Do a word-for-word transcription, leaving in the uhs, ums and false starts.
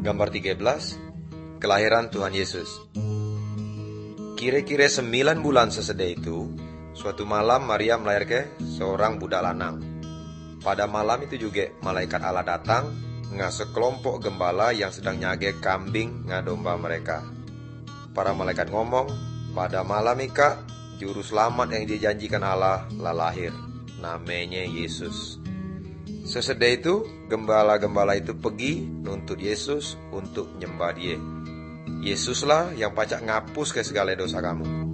Gambar tiga belas, kelahiran Tuhan Yesus. Kira-kira sembilan bulan sesudah itu, suatu malam Maria melahirkan seorang budak lanang. Pada malam itu juga malaikat Allah datang dengan sekelompok gembala yang sedang nyage kambing ngadomba mereka. Para malaikat ngomong, pada malam ika juru selamat yang dijanjikan Allah lah lahir, namanya Yesus. Sesudah itu, gembala-gembala itu pergi nuntut Yesus untuk nyembah dia. Yesuslah yang pacak ngapus ke segala dosa kamu.